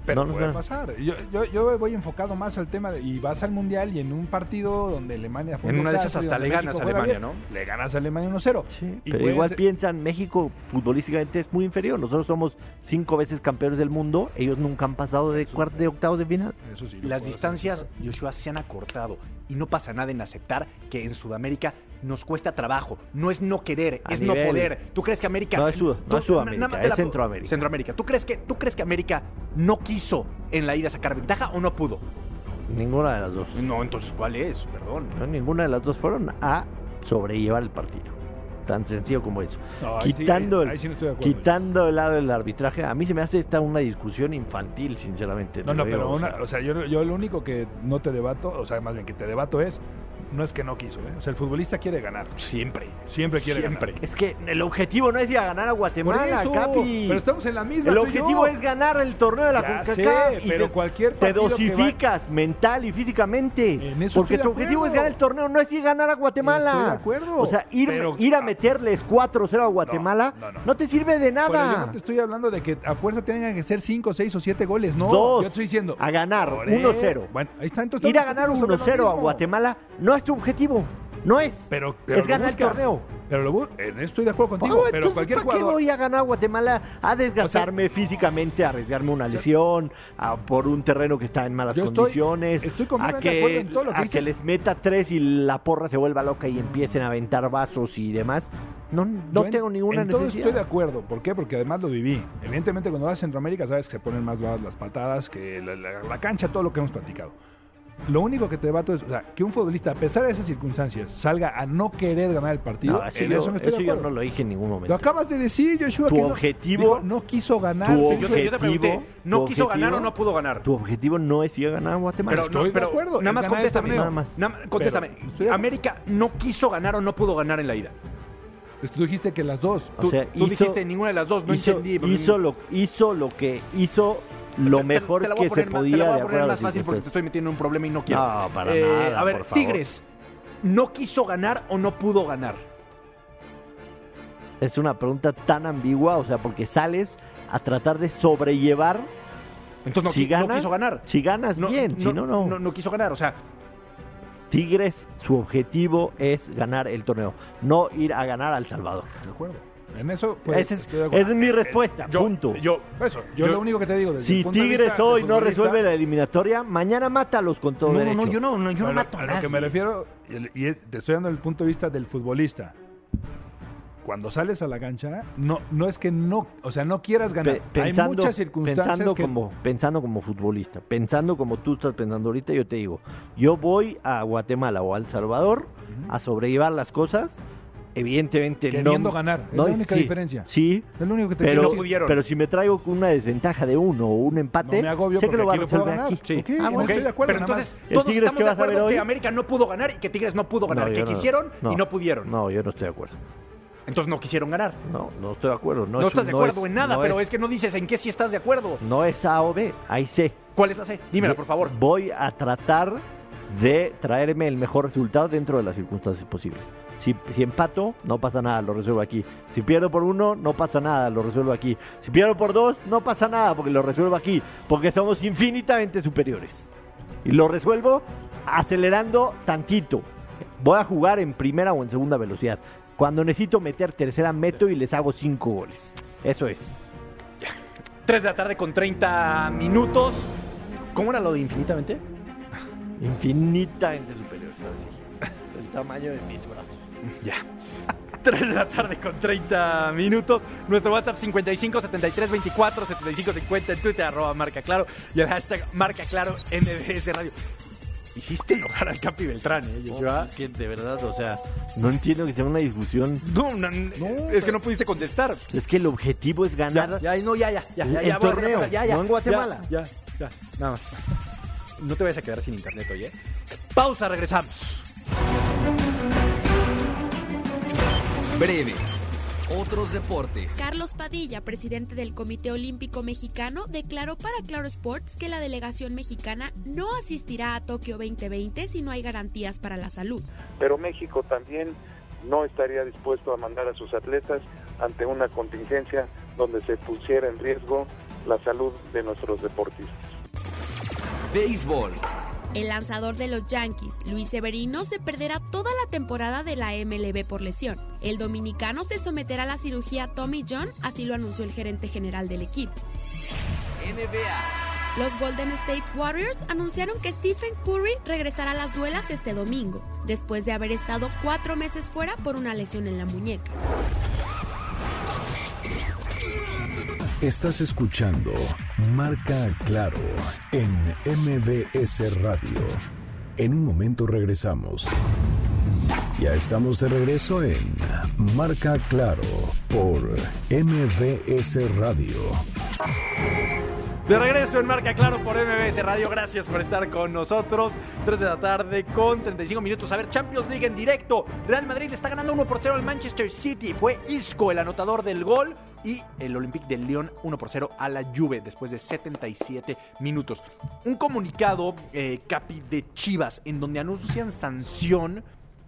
Pero No, puede no. pasar. Yo voy enfocado más al tema y vas al Mundial y en un partido donde Alemania fue En una de esas desastre, hasta donde le ganas México a juega Alemania, bien, le ganas a Alemania 1-0. Sí, Y pero puede igual ser- piensan, México futbolísticamente es muy inferior. Nosotros somos 5 veces campeones del mundo. Ellos nunca han pasado de octavos de final. Eso sí, lo Las puedo distancias, Joshua, se han acortado y no pasa nada en aceptar que en Sudamérica nos cuesta trabajo. No es no querer, A es nivel- no poder. ¿Tú crees que América... No es Sudamérica, nada más te es la- Centroamérica. Centroamérica. ¿Tú crees que América no quiso en la ida sacar ventaja o no pudo? Ninguna de las dos. No, entonces, ¿cuál es? Perdón. No, ninguna de las dos fueron a sobrellevar el partido. Tan sencillo como eso. No, ahí sí, quitando, ahí sí no estoy de acuerdo. quitando el lado del arbitraje, a mí se me hace esta una discusión infantil, sinceramente. No, te lo pero digo, o sea, yo lo único que no te debato, o sea, más bien que te debato es, no es que no quiso, ¿eh? O sea, el futbolista quiere ganar. Siempre. Siempre quiere ganar. es que el objetivo no es ir a ganar a Por Guatemala, eso, Capi. pero estamos en la misma. El tú y objetivo yo. es ganar el torneo de la Ya CONCACAF sé, y pero cualquier te partido que dosificas mental y físicamente. En eso Porque estoy tu de objetivo es acuerdo. ganar el torneo, no es ir a ganar a Guatemala. Estoy de acuerdo, O sea, ir pero- a meterles 4-0 a Guatemala no te sirve de Pero yo nada. no te estoy hablando de que a fuerza tengan que ser 5, 6 o 7 goles, no. Dos. Yo estoy diciendo. A ganar, Por 1-0. Bueno, ahí está. Entonces Ir a estamos ganar discutiendo sobre 1-0 lo a mismo. Guatemala no es tu objetivo. No es. Pero es lo ganar el buscas. torneo. Pero en eso estoy de acuerdo contigo. No, pero entonces, cualquier ¿para qué jugador. voy a ganar a Guatemala? A desgastarme físicamente, a arriesgarme una lesión, por un terreno que está en malas Yo estoy condiciones, completamente de acuerdo en todo lo que a dices. que les meta 3 y la porra se vuelva loca y empiecen a aventar vasos y demás. No Yo tengo ninguna en todo necesidad. estoy de acuerdo. ¿Por qué? Porque además lo viví. Evidentemente, cuando vas a Centroamérica, sabes que se ponen más bravas las patadas, que la cancha, todo lo que hemos platicado. Lo único que te debato es, o sea, que un futbolista, a pesar de esas circunstancias, salga a no querer ganar el partido. No, eso en yo, eso no estoy de eso yo acuerdo. no lo dije en ningún Lo momento. acabas de decir, Joshua. Tu que objetivo- digo, no quiso ganar. tu Felipe. Yo te pregunté, ¿no tu quiso ganar objetivo- o no pudo ganar? Tu objetivo no es ir a ganar a Guatemala. Estoy de acuerdo, nada es más ganar el contéstame. torneo. Nada más. Contéstame. Pero, estoy de- ¿América no quiso ganar o no pudo ganar en la ida? Tú dijiste que las dos. O sea, Tú dijiste ninguna de las dos, no entendí. hizo lo que hizo lo mejor Te la voy a que poner se más- podía Te la voy de a acuerdo poner a más las fácil porque te circunstancias. estoy metiendo en un problema y no quiero. No, para nada, A ver, por favor. Tigres, ¿no quiso ganar o no pudo ganar? Es una pregunta tan ambigua, o sea, porque sales a tratar de sobrellevar. Entonces no, Si no ganas, quiso ganar. Si ganas, bien, si no, no. No quiso ganar, o sea, Tigres, su objetivo es ganar el torneo, no ir a ganar a El Salvador. De acuerdo. En eso, pues, Esa estoy de acuerdo. es mi respuesta, punto. Por eso, yo lo único que te digo. Desde Si el punto de Tigres vista hoy de no futbolista, resuelve la eliminatoria, mañana mátalos con todo derecho. yo no a mato a lo que me nadie. refiero, te estoy dando el punto de vista del futbolista. Cuando sales a la cancha, no es que no, o sea, no quieras ganar. Hay muchas circunstancias pensando como futbolista, pensando como tú estás pensando ahorita, yo te digo, yo voy a Guatemala o a El Salvador a sobrellevar las cosas, evidentemente queriendo ganar, es la única diferencia. Sí, Es lo único que te pero, quiero no pudieron. pero si me traigo con una desventaja de uno o un empate, No me agobio sé que porque lo va a aquí lo puedo resolver ganar. aquí. Sí. Ok, Ah, no bueno. estoy de acuerdo. Pero nada entonces, más. ¿El todos Tigres estamos qué de vas a ver acuerdo que hoy? América no pudo ganar y que Tigres no pudo ganar, No, que yo no. quisieron y no pudieron. No, yo no estoy de acuerdo. Entonces no quisieron ganar. No estoy de acuerdo. No estás de acuerdo en nada, no pero es que no dices en qué sí estás de acuerdo. No es A o B, ahí sé. ¿Cuál es la C? Dímela, por favor. Voy a tratar de traerme el mejor resultado dentro de las circunstancias posibles. Si empato, no pasa nada, lo resuelvo aquí. Si pierdo por 1, no pasa nada, lo resuelvo aquí. Si pierdo por 2, no pasa nada, porque lo resuelvo aquí. Porque somos infinitamente superiores. Y lo resuelvo acelerando tantito. Voy a jugar en primera o en segunda velocidad. Cuando necesito meter tercera, meto y les hago 5 goles. Eso es. 3 de la tarde con 30 minutos. ¿Cómo era lo de infinitamente? Infinitamente superiores, así. El tamaño de mis brazos. Ya. 3 de la tarde con 30 minutos. Nuestro WhatsApp 55 73 24 75 50 en Twitter, @Marca Claro. Y el hashtag Marca Claro MBS Radio. Hiciste enojar al Capi Beltrán, Joshua. Que de verdad, o sea, no entiendo que sea una discusión. Es que no pudiste contestar. Es que el objetivo es ganar El el torneo, no en Guatemala. Ya, nada más. No te vayas a quedar sin internet hoy, ¿eh? Pausa, regresamos. Breves. Otros deportes. Carlos Padilla, presidente del Comité Olímpico Mexicano, declaró para Claro Sports que la delegación mexicana no asistirá a Tokio 2020 si no hay garantías para la salud. Pero México también no estaría dispuesto a mandar a sus atletas ante una contingencia donde se pusiera en riesgo la salud de nuestros deportistas. Béisbol. El lanzador de los Yankees, Luis Severino, se perderá toda la temporada de la MLB por lesión. El dominicano se someterá a la cirugía Tommy John, así lo anunció el gerente general del equipo. NBA. Los Golden State Warriors anunciaron que Stephen Curry regresará a las duelas este domingo, después de haber estado 4 meses fuera por una lesión en la muñeca. Estás escuchando Marca Claro en MBS Radio. En un momento regresamos. Ya estamos de regreso en Marca Claro por MBS Radio. De regreso en Marca Claro por MBS Radio. Gracias por estar con nosotros. 3 de la tarde con 35 minutos. A ver, Champions League en directo. Real Madrid le está ganando 1-0 al Manchester City. Fue Isco el anotador del gol. Y el Olympique de Lyon 1-0 a la Juve después de 77 minutos. Un comunicado, Capi, de Chivas, en donde anuncian sanción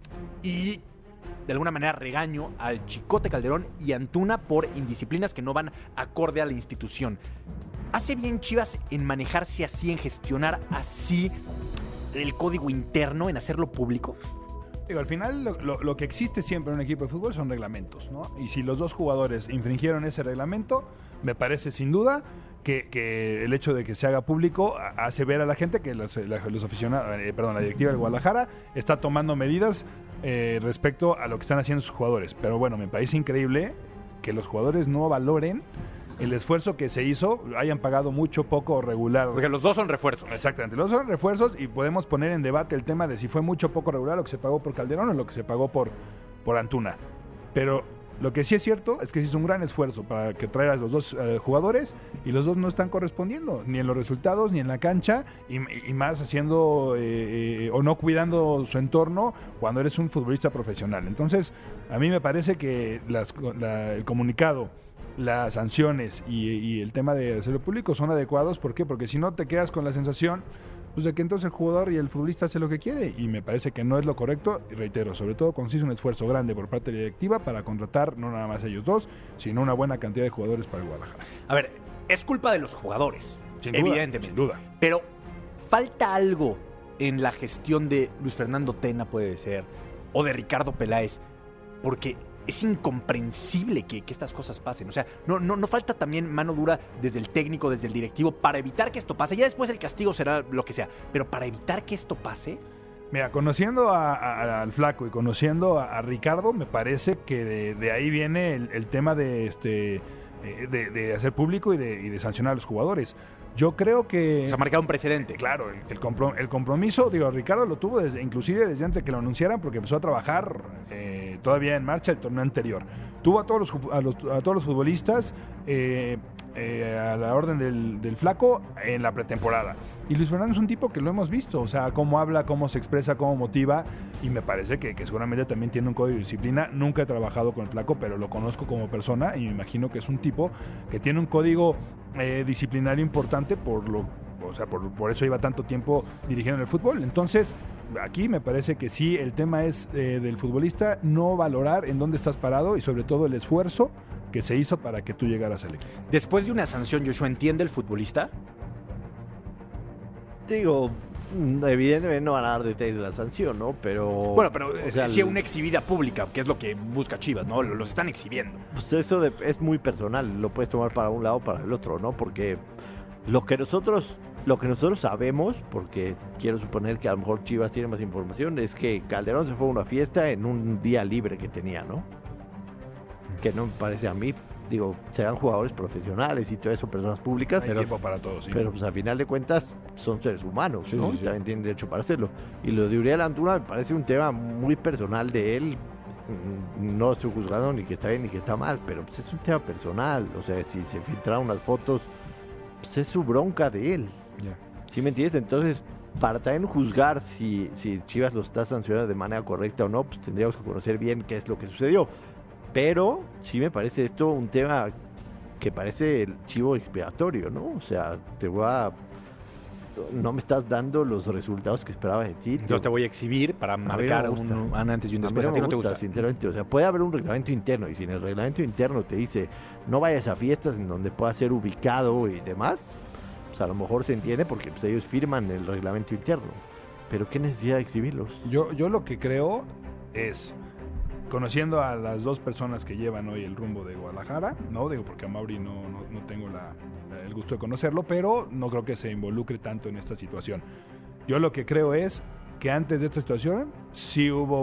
y de alguna manera regaño al Chicote Calderón y Antuna por indisciplinas que no van acorde a la institución. ¿Hace bien Chivas en manejarse así, en gestionar así el código interno, en hacerlo público? Digo, al final lo que existe siempre en un equipo de fútbol son reglamentos, ¿no? Y si los dos jugadores infringieron ese reglamento, me parece sin duda que el hecho de que se haga público hace ver a la gente que los aficionados, la directiva del Guadalajara está tomando medidas respecto a lo que están haciendo sus jugadores. Pero bueno, me parece increíble que los jugadores no valoren el esfuerzo que se hizo, hayan pagado mucho, poco o regular. Porque los dos son refuerzos. Exactamente, los dos son refuerzos y podemos poner en debate el tema de si fue mucho o poco regular lo que se pagó por Calderón o lo que se pagó por Antuna. Pero lo que sí es cierto es que se hizo un gran esfuerzo para que traigas los dos jugadores y los dos no están correspondiendo, ni en los resultados, ni en la cancha, y más haciendo o no cuidando su entorno cuando eres un futbolista profesional. Entonces, a mí me parece que el comunicado, las sanciones y el tema de hacerlo público son adecuados. ¿Por qué? Porque si no te quedas con la sensación pues de que entonces el jugador y el futbolista hace lo que quiere, y me parece que no es lo correcto. Y reitero, sobre todo cuando se hizo un esfuerzo grande por parte de la directiva para contratar no nada más a ellos dos, sino una buena cantidad de jugadores para el Guadalajara. A ver, es culpa de los jugadores, sin duda, evidentemente. Sin duda. Pero falta algo en la gestión de Luis Fernando Tena, puede ser, o de Ricardo Peláez, porque es incomprensible que estas cosas pasen. O sea, no falta también mano dura desde el técnico, desde el directivo, para evitar que esto pase. Ya después el castigo será lo que sea, pero para evitar que esto pase. Mira, conociendo al Flaco y conociendo a Ricardo, me parece que de ahí viene el tema de hacer público y de sancionar a los jugadores. Yo creo que... Se ha marcado un precedente. Claro, el compromiso, digo, Ricardo lo tuvo inclusive desde antes que lo anunciaran, porque empezó a trabajar todavía en marcha el torneo anterior. Tuvo a todos los futbolistas a la orden del Flaco en la pretemporada. Y Luis Fernando es un tipo que lo hemos visto, o sea, cómo habla, cómo se expresa, cómo motiva, y me parece que seguramente también tiene un código de disciplina. Nunca he trabajado con el Flaco, pero lo conozco como persona y me imagino que es un tipo que tiene un código disciplinario importante por eso lleva tanto tiempo dirigiendo el fútbol. Entonces, aquí me parece que sí, el tema es del futbolista no valorar en dónde estás parado y sobre todo el esfuerzo que se hizo para que tú llegaras al equipo. Después de una sanción, Joshua, ¿entiende el futbolista? Digo, evidentemente no van a dar detalles de la sanción, ¿no? Pero... Bueno, pero sí una exhibida pública, que es lo que busca Chivas, ¿no? Los están exhibiendo. Pues eso es muy personal, lo puedes tomar para un lado o para el otro, ¿no? Porque lo que nosotros sabemos, porque quiero suponer que a lo mejor Chivas tiene más información, es que Calderón se fue a una fiesta en un día libre que tenía, ¿no? Que no me parece a mí, digo, serán jugadores profesionales y todo eso, personas públicas. Hay tiempo para todos, sí. Pero pues a final de cuentas son seres humanos, sí, ¿no? Sí, sí. También tienen derecho para hacerlo. Y lo de Uriel Antuna me parece un tema muy personal de él. No estoy juzgando ni que está bien ni que está mal, pero pues es un tema personal. O sea, si se filtraron unas fotos, pues es su bronca de él. Yeah. ¿Sí me entiendes? Entonces, para también juzgar si Chivas lo está sancionando de manera correcta o no, pues tendríamos que conocer bien qué es lo que sucedió. Pero sí me parece esto un tema que parece el chivo expiatorio, ¿no? O sea, te voy a no me estás dando los resultados que esperaba de ti. Entonces te voy a exhibir para marcar un antes y un después. A ti no te gusta, sinceramente. O sea, puede haber un reglamento interno, y si en el reglamento interno te dice no vayas a fiestas en donde puedas ser ubicado y demás, pues a lo mejor se entiende porque pues, ellos firman el reglamento interno. Pero ¿qué necesidad de exhibirlos? Yo lo que creo es, conociendo a las dos personas que llevan hoy el rumbo de Guadalajara, no digo porque a Mauri no tengo el gusto de conocerlo, pero no creo que se involucre tanto en esta situación. Yo lo que creo es que antes de esta situación sí hubo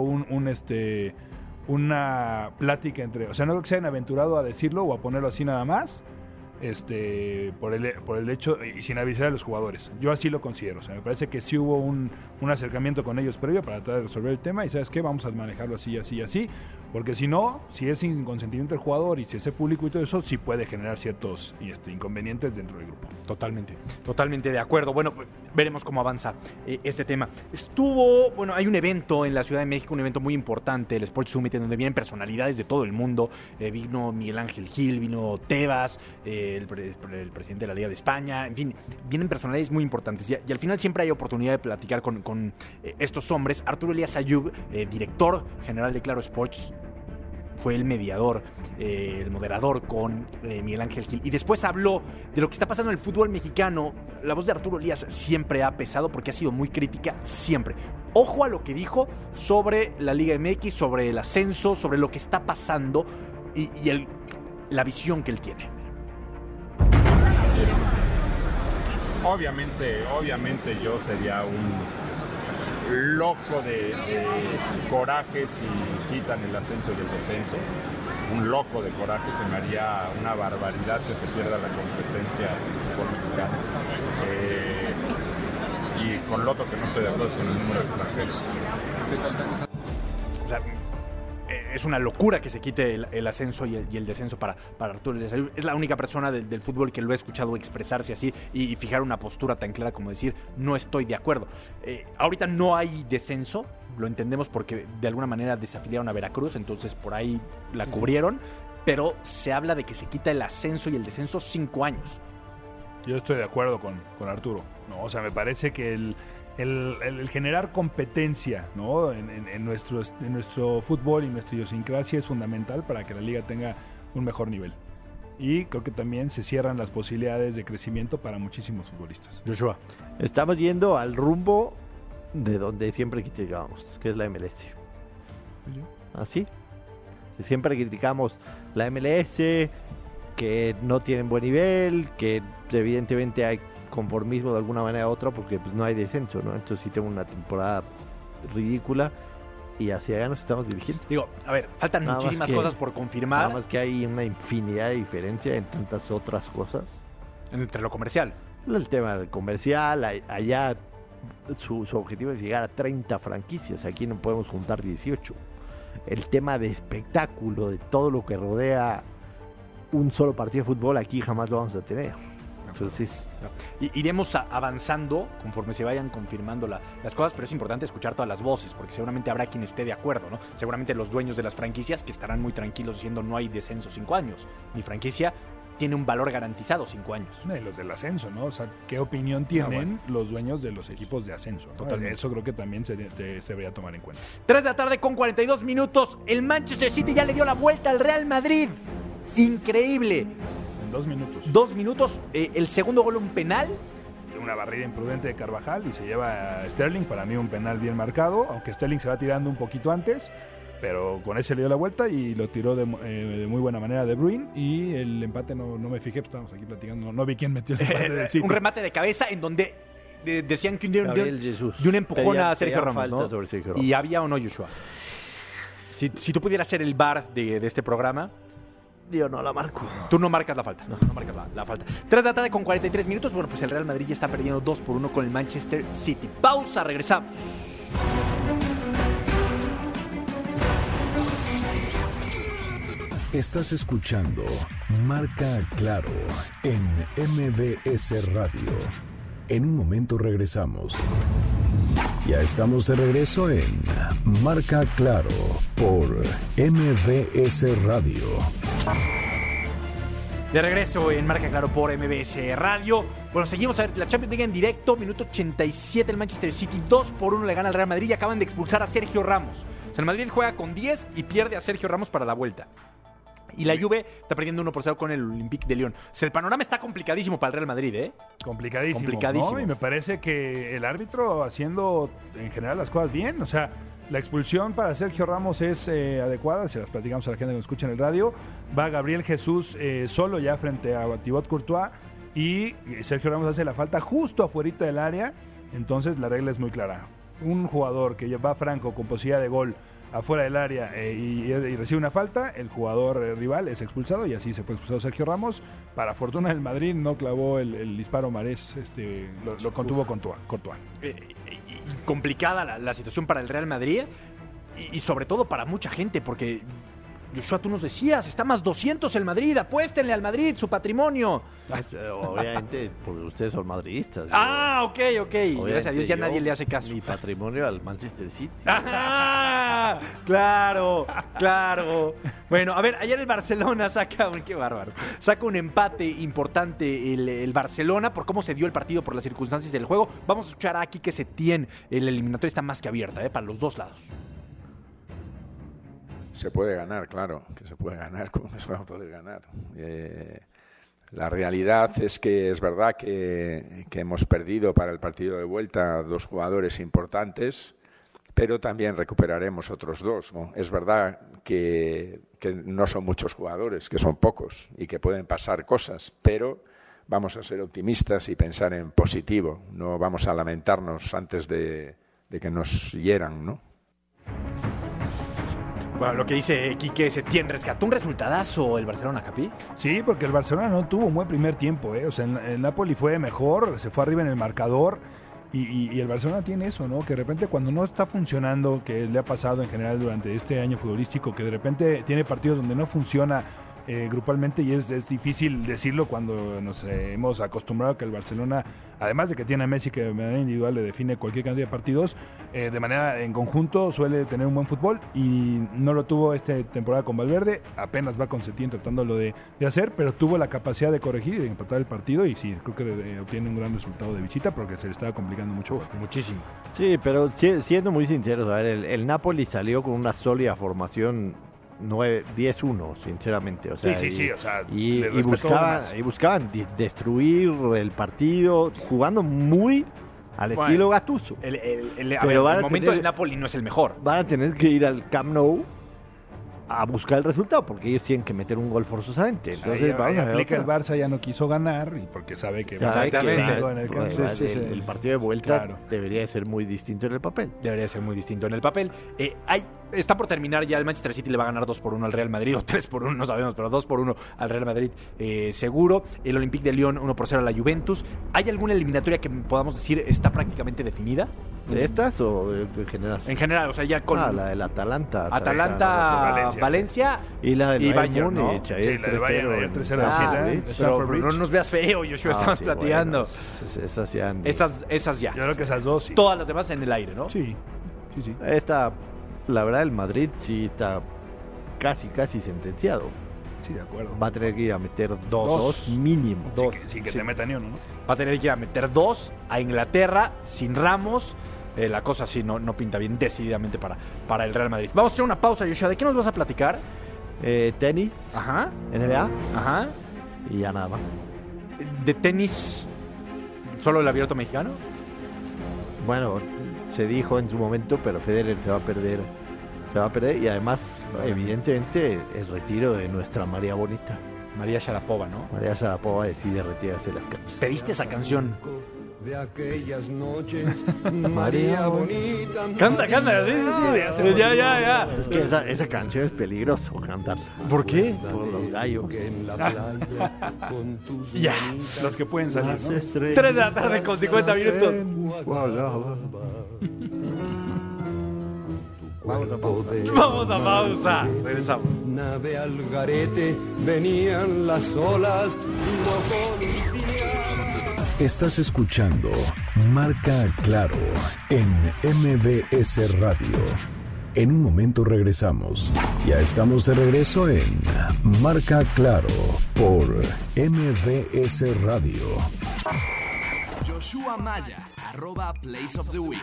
una plática entre, o sea, no creo que se hayan aventurado a decirlo o a ponerlo así nada más, por el hecho, y sin avisar a los jugadores. Yo así lo considero. O sea, me parece que sí hubo un acercamiento con ellos previo para tratar de resolver el tema, y ¿sabes qué? Vamos a manejarlo así, porque si no, si es sin consentimiento del jugador y si es público y todo eso, sí puede generar ciertos inconvenientes dentro del grupo. Totalmente de acuerdo. Bueno, veremos cómo avanza este tema. Hay un evento en la Ciudad de México, un evento muy importante, el Sports Summit, en donde vienen personalidades de todo el mundo. Vino Miguel Ángel Gil, vino Tebas, el presidente de la Liga de España, en fin, vienen personalidades muy importantes. Y al final siempre hay oportunidad de platicar con estos hombres. Arturo Elías Ayub, director general de Claro Sports, fue el mediador, el moderador con Miguel Ángel Gil. Y después habló de lo que está pasando en el fútbol mexicano. La voz de Arturo Elías siempre ha pesado porque ha sido muy crítica, siempre. Ojo a lo que dijo sobre la Liga MX, sobre el ascenso, sobre lo que está pasando y la visión que él tiene. Obviamente yo sería un loco de coraje si quitan el ascenso y el descenso. Un loco de coraje, se me haría una barbaridad que se pierda la competencia mexicana. Y con lo otro que no estoy de acuerdo es con el número de extranjeros. O sea, es una locura que se quite el ascenso y el descenso para Arturo Elías Ayub. Es la única persona del fútbol que lo he escuchado expresarse así y fijar una postura tan clara como decir no estoy de acuerdo. Ahorita no hay descenso, lo entendemos porque de alguna manera desafiliaron a Veracruz, entonces por ahí la cubrieron, pero se habla de que se quita el ascenso y el descenso 5 años. Yo estoy de acuerdo con Arturo, ¿no? O sea, me parece que el generar competencia, ¿no? en nuestro fútbol y nuestra idiosincrasia es fundamental para que la liga tenga un mejor nivel. Y creo que también se cierran las posibilidades de crecimiento para muchísimos futbolistas. Joshua. Estamos yendo al rumbo de donde siempre criticábamos, que es la MLS. ¿Así? Siempre criticamos la MLS, que no tienen buen nivel, que evidentemente hay conformismo de alguna manera u otra porque pues no hay descenso, ¿no? Entonces sí tengo una temporada ridícula y hacia allá nos estamos dirigiendo. Digo, a ver, faltan muchísimas cosas por confirmar. Nada más que hay una infinidad de diferencia en tantas otras cosas. Entre lo comercial. El tema del comercial, allá su objetivo es llegar a 30 franquicias, aquí no podemos juntar 18. El tema de espectáculo, de todo lo que rodea un solo partido de fútbol, aquí jamás lo vamos a tener. Entonces, iremos avanzando conforme se vayan confirmando las cosas, pero es importante escuchar todas las voces, porque seguramente habrá quien esté de acuerdo, ¿no? Seguramente los dueños de las franquicias que estarán muy tranquilos diciendo no hay descenso 5 años. Mi franquicia tiene un valor garantizado 5 años. Y los del ascenso, ¿no? O sea, ¿qué opinión tienen los dueños de los equipos de ascenso, ¿no? Totalmente. Eso creo que también se debería tomar en cuenta. 3 de la tarde con 42 minutos. El Manchester City ya le dio la vuelta al Real Madrid. Increíble. 2 minutos. 2 minutos. El segundo gol, un penal. Una barrida imprudente de Carvajal y se lleva a Sterling. Para mí un penal bien marcado, aunque Sterling se va tirando un poquito antes, pero con ese le dio la vuelta y lo tiró de muy buena manera De Bruyne. Y el empate no me fijé, pues estábamos aquí platicando, no vi quién metió el empate del City. Un remate de cabeza en donde decían que de un empujón a Sergio Ramos, ¿no? Sobre Sergio Ramos. ¿Y había o no, Joshua? Si tú pudieras ser el VAR de este programa, yo no la marco. Tú no marcas la falta. No marcas la falta. 3 de la tarde con 43 minutos. Bueno, pues el Real Madrid ya está perdiendo 2-1 con el Manchester City. Pausa, regresamos. Estás escuchando Marca Claro en MBS Radio. En un momento regresamos. Ya estamos de regreso en Marca Claro por MBS Radio. De regreso en Marca Claro por MBS Radio. Bueno, seguimos a ver la Champions League en directo. Minuto 87, el Manchester City 2-1 le gana al Real Madrid y acaban de expulsar a Sergio Ramos. O sea, el Madrid juega con 10 y pierde a Sergio Ramos para la vuelta. Y la Juve está perdiendo 1-0 con el Olympique de Lyon. O sea, el panorama está complicadísimo para el Real Madrid, ¿eh? Complicadísimo. ¿No? Y me parece que el árbitro haciendo en general las cosas bien. O sea, la expulsión para Sergio Ramos es adecuada, se las platicamos a la gente que nos escucha en el radio. Va Gabriel Jesús solo ya frente a Thibaut Courtois y Sergio Ramos hace la falta justo afuerita del área. Entonces la regla es muy clara. Un jugador que va franco con posibilidad de gol afuera del área y recibe una falta, el jugador rival es expulsado y así se fue expulsado Sergio Ramos. Para fortuna del Madrid no clavó el disparo Marés, lo contuvo Courtois. Complicada la situación para el Real Madrid y sobre todo para mucha gente, porque Joshua, tú nos decías, está más 200 el Madrid, apuéstenle al Madrid, su patrimonio. Obviamente, porque ustedes son madridistas. Ok. Gracias a Dios ya nadie le hace caso. Mi patrimonio al Manchester City. ¡Ah! Claro. Bueno, a ver, ayer el Barcelona saca un empate importante el Barcelona por cómo se dio el partido, por las circunstancias del juego. Vamos a escuchar aquí que Setién, el eliminatorio está más que abierta, para los dos lados. Se puede ganar, claro, que se puede ganar, ¿cómo no se va a poder ganar? La realidad es que es verdad que hemos perdido para el partido de vuelta 2 jugadores importantes, pero también recuperaremos otros 2, ¿no? Es verdad que no son muchos jugadores, que son pocos y que pueden pasar cosas, pero vamos a ser optimistas y pensar en positivo, no vamos a lamentarnos antes de que nos hieran, ¿no? Bueno, lo que dice Quique Setién, rescató un resultadazo el Barcelona, Capi. Sí, porque el Barcelona no tuvo un buen primer tiempo, O sea, el Napoli fue mejor, se fue arriba en el marcador y el Barcelona tiene eso, ¿no? Que de repente cuando no está funcionando, que le ha pasado en general durante este año futbolístico, que de repente tiene partidos donde no funciona grupalmente y es difícil decirlo cuando nos hemos acostumbrado a que el Barcelona, además de que tiene a Messi que de manera individual le define cualquier cantidad de partidos, de manera en conjunto suele tener un buen fútbol y no lo tuvo esta temporada con Valverde, apenas va con Setién tratándolo de hacer, pero tuvo la capacidad de corregir y de empatar el partido y sí, creo que obtiene un gran resultado de visita porque se le estaba complicando mucho. Muchísimo. Sí, pero siendo muy sinceros, a ver, el Napoli salió con una sólida formación 10-1, sinceramente. O sea, sí, o sea, y buscaban destruir el partido, jugando muy al estilo Gattuso. El momento del Napoli no es el mejor. Van a tener que ir al Camp Nou a buscar el resultado, porque ellos tienen que meter un gol forzosamente. Entonces, vamos a ver. El Barça ya no quiso ganar y porque sabe que el partido de vuelta debería de ser muy distinto en el papel. Está por terminar ya, el Manchester City le va a ganar 2-1 al Real Madrid, o 3-1, no sabemos, pero 2-1 al Real Madrid seguro. El Olympique de Lyon 1-0 a la Juventus. ¿Hay alguna eliminatoria que podamos decir está prácticamente definida? ¿De estas o de general? En general, o sea, ya con... la del Atalanta. Valencia y la del Bayern, ¿no? Sí, la del Bayern, 3-0. Pero no nos veas feo, Joshua, estamos platicando. Bueno, esas ya. Yo creo que esas 2, sí. Todas las demás en el aire, ¿no? Sí. Esta, la verdad, el Madrid sí está casi sentenciado. Sí, de acuerdo. Va a tener que ir a meter 2 mínimo. Sin que te meta ni uno, ¿no? Va a tener que ir a meter 2 a Inglaterra sin Ramos. La cosa sí no pinta bien decididamente para el Real Madrid. Vamos a hacer una pausa, Joshua. ¿De qué nos vas a platicar? Tenis. Ajá. NBA. Ajá. Y ya nada más. ¿De tenis solo el Abierto Mexicano? Bueno, se dijo en su momento, pero Federer se va a perder y además, evidentemente, el retiro de nuestra María Bonita. María Sharapova, ¿no? María Sharapova decide retirarse de las canchas. ¿Pediste esa canción? De aquellas noches, María Bonita. Canta, sí. Ya. Es que esa canción es peligroso cantarla. ¿Por qué? Por los gallos. Ya, los que pueden salir, ¿no? 3 de la tarde con 50 minutos. Vamos a pausa. Regresamos. Nave al garete, venían las olas, Estás escuchando Marca Claro en MBS Radio. En un momento regresamos. Ya estamos de regreso en Marca Claro por MBS Radio. Joshua Maya, @Place of the Week.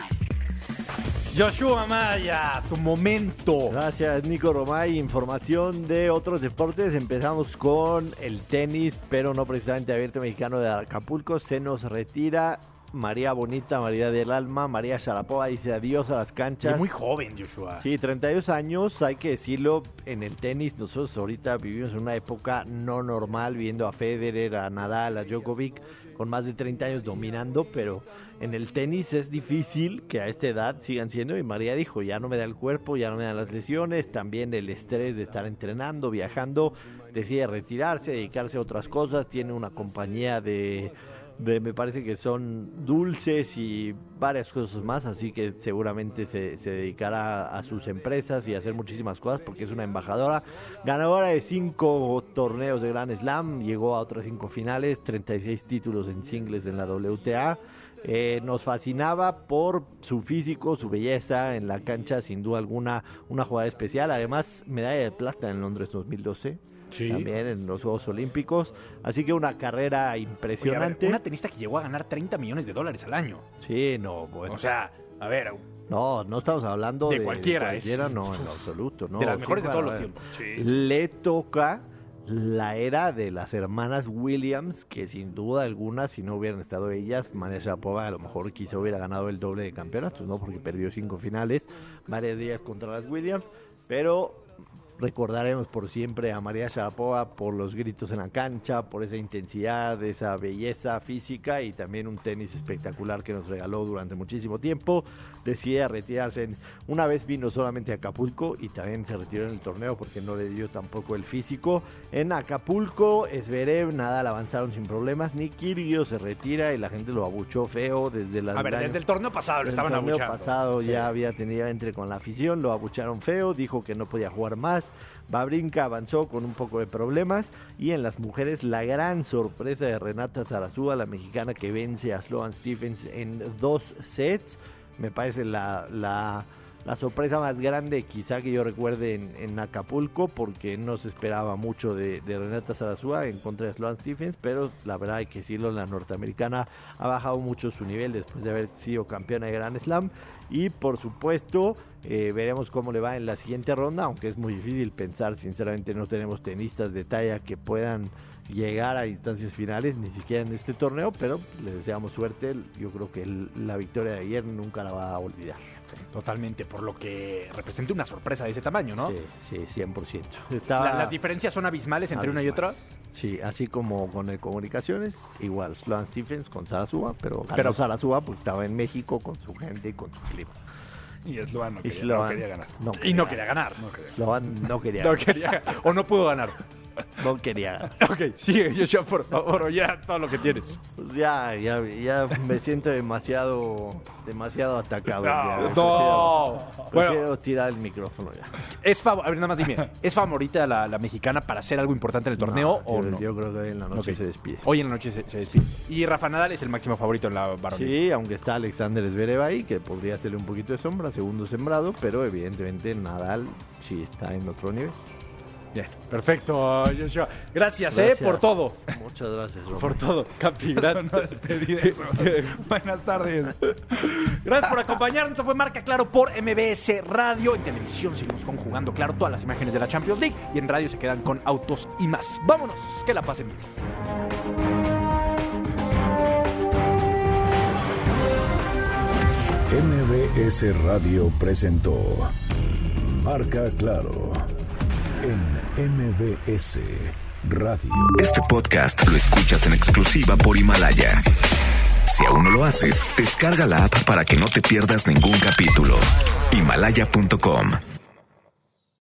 Joshua Maya, tu momento. Gracias, Nico Romay. Información de otros deportes. Empezamos con el tenis, pero no precisamente Abierto Mexicano de Acapulco. Se nos retira María Bonita, María del Alma, María Sharapova dice adiós a las canchas. Es muy joven, Joshua. Sí, 32 años, hay que decirlo, en el tenis nosotros ahorita vivimos en una época no normal, viendo a Federer, a Nadal, a Djokovic, con más de 30 años dominando, pero en el tenis es difícil que a esta edad sigan siendo, y María dijo, ya no me da el cuerpo, ya no me dan las lesiones, también el estrés de estar entrenando, viajando, decide retirarse, dedicarse a otras cosas, tiene una compañía de me parece que son dulces y varias cosas más, así que seguramente se dedicará a sus empresas y a hacer muchísimas cosas porque es una embajadora, ganadora de 5 torneos de Grand Slam, llegó a otras 5 finales, 36 títulos en singles en la WTA. Nos fascinaba por su físico, su belleza en la cancha, sin duda alguna, una jugada especial, además medalla de plata en Londres 2012. Sí. También en los Juegos Olímpicos, así que una carrera impresionante. Oye, a ver, una tenista que llegó a ganar $30 millones al año. Sí, no, bueno. O sea, a ver. No estamos hablando de cualquiera. No, en absoluto. No, de las mejores de todos los tiempos. Sí. Le toca la era de las hermanas Williams, que sin duda alguna, si no hubieran estado ellas, María Sharapova a lo mejor quizá hubiera ganado el doble de campeonatos, ¿no? Porque perdió 5 finales, varias de ellas contra las Williams, pero recordaremos por siempre a María Sharapova por los gritos en la cancha, por esa intensidad, esa belleza física y también un tenis espectacular que nos regaló durante muchísimo tiempo. Decide retirarse. Una vez vino solamente a Acapulco y también se retiró en el torneo porque no le dio tampoco el físico. En Acapulco, Zverev, Nadal avanzaron sin problemas. Nick Kyrgios se retira y la gente lo abuchó feo desde la... A ver, desde el torneo pasado lo estaban abuchando. El torneo pasado ya había tenido entre con la afición, lo abucharon feo, dijo que no podía jugar más. Wawrinka avanzó con un poco de problemas, y en las mujeres la gran sorpresa de Renata Zarazúa, la mexicana que vence a Sloane Stephens en 2 sets. Me parece la sorpresa más grande quizá que yo recuerde en Acapulco, porque no se esperaba mucho de Renata Zarazúa en contra de Sloane Stephens, pero la verdad hay que decirlo, la norteamericana ha bajado mucho su nivel después de haber sido campeona de Grand Slam. Y por supuesto veremos cómo le va en la siguiente ronda, aunque es muy difícil pensar, sinceramente no tenemos tenistas de talla que puedan llegar a instancias finales, ni siquiera en este torneo, pero le deseamos suerte. Yo creo que la victoria de ayer nunca la va a olvidar. Totalmente, por lo que representa una sorpresa de ese tamaño, ¿no? Sí, 100%. ¿Las diferencias son abismales entre una y otra? Sí, así como con el Comunicaciones, igual Sloane Stephens con Zarazúa, pero ganó Zarazúa porque estaba en México con su gente y con su clima. Y Sloane no quería ganar. No quería ganar. Sloane no quería ganar. O no pudo ganar. No quería ganar. Ok, sigue, Joshua, por favor, ya todo lo que tienes. Pues ya me siento demasiado atacado. Prefiero tirar el micrófono ya. A ver, nada más dime, ¿es favorita la mexicana para hacer algo importante en el torneo o no? Yo creo que hoy en la noche se despide. Hoy en la noche se despide. Y Rafa Nadal es el máximo favorito en la varonil. Sí, aunque está Alexander Zverev ahí, que podría hacerle un poquito de sombra, segundo sembrado, pero evidentemente Nadal sí está en otro nivel. Bien, perfecto, Joshua. Gracias. Por todo. Muchas gracias, Román. Por todo, Capi. Gracias. No es pedir eso. Buenas tardes. Gracias por acompañarnos. Esto fue Marca Claro por MBS Radio. En televisión seguimos con Jugando Claro, todas las imágenes de la Champions League. Y en radio se quedan con Autos y Más. Vámonos, que la pasen bien. MBS Radio presentó Marca Claro en MBS Radio. Este podcast lo escuchas en exclusiva por Himalaya. Si aún no lo haces, descarga la app para que no te pierdas ningún capítulo. Himalaya.com